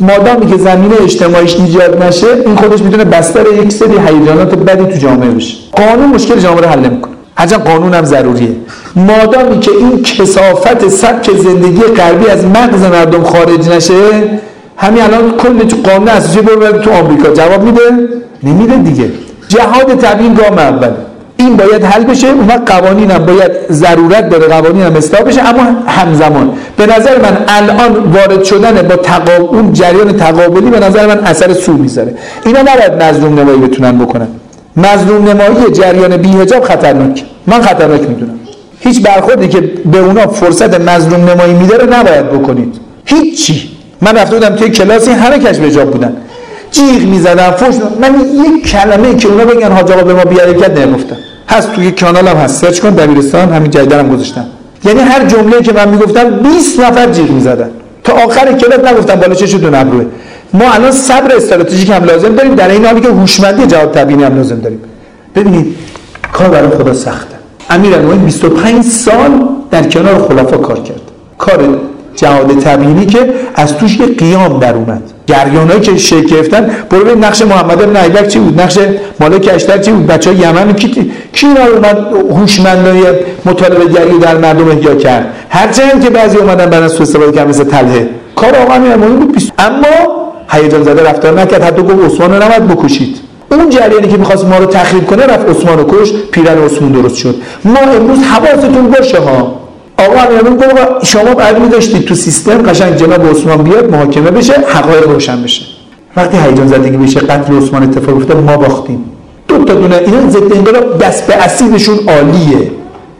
مادامی که زمینه اجتماعیش ایجاد نشه، این خودش میتونه بستر یک سری هیجانات بدی تو جامعه بشه. قانون مشکل جامعه رو حل نمیکنه، هرچند قانون هم ضروریه. مادامی که این کثافت سبک زندگی غربی از مغز مردم خارج نشه، همین الان کل قانون اساسی برو تو آمریکا جواب میده؟ نمیده دیگه. جهاد طبیعی گام اول این باید حل بشه. اون قوانین هم باید ضرورت داره، قوانین هم اصلاح بشه، اما همزمان به نظر من الان وارد شدن با اون جریان تقابلی به نظر من اثر سو میذاره. اینا نباید مظلوم نمایی بتونن بکنن. مظلوم نمایی جریان بی‌حجاب خطرناک، من خطرناک میدونم. هیچ برخوردی که به اونا فرصت مظلوم نمایی میده رو نباید بکنید. هیچی. من رفته بودم توی کلاسی همه کشف حجاب بودن، جیغ میزدن، فحش من یک کلمه که اونا بگن حاج آقا به ما بی‌حرکت نگفتن. هست توی کانالم هست، سرچ کن دبیرستان، همین جدیدم گذاشتم. یعنی هر جمله‌ای که من میگفتم 20 نفر جیغ میزدن. تا آخر کلاس نگفتم بالا چشتون ابروه. ما الان صبر استراتژیک هم لازم داریم، در این حالی که هوشمندی جواب طبیعی هم لازم داریم. ببینید کار برای خدا سخته. امیرالمومنین 25 سال در کنار خلفا کار کرد. کار جهاد طبیعی که از توش یه قیام در اومد. جریانایی که شکل گرفتن، برو ببین نقش محمد بن ایبک چی بود، نقش مالک اشتر چی بود، بچهای یمن کی اومد هوشمندانه مطالبه گری در مردم احیا کرد. هرچند که بعضی اومدن بعد از استفاده کردن مثل طلحه. کار آقا امیرالمومنین بود، اما هیجان زده رفتار نکرد، حتی گفت عثمان رو نباید بکشید. اون جریانی که می‌خواست ما رو تخریب کنه رفت عثمان رو کشت، پیرن عثمان درست شد. ما امروز حواستون باشه ها، آقا امیرالمومنین گفت شما بعد می‌داشتید تو سیستم قشنگ جناب عثمان بیاد محاکمه بشه، حقایق روشن بشه. وقتی هیجان زدگی بشه، قتل عثمان اتفاق افتاد، ما باختیم. دو تا دونه اینا ضد انقلاب دست به اسیرشون عالیه.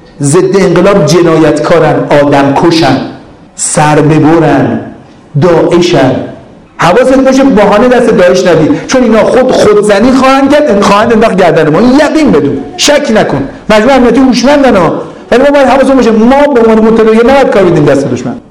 ضد انقلاب جنایتکارن، آدم کشن، سر ببرن، داعشن. حواست باشه بهانه دست داعش ندی، چون اینا خودزنی خواهند کرد، خواهند انداخت گردن ما. یقین بدون، شک نکن. مجموعه امنیتی هوشمندن ها. ولی ما باید حواسمون باشه ما به عنوان متدین نباید کار بدیم دست دشمن.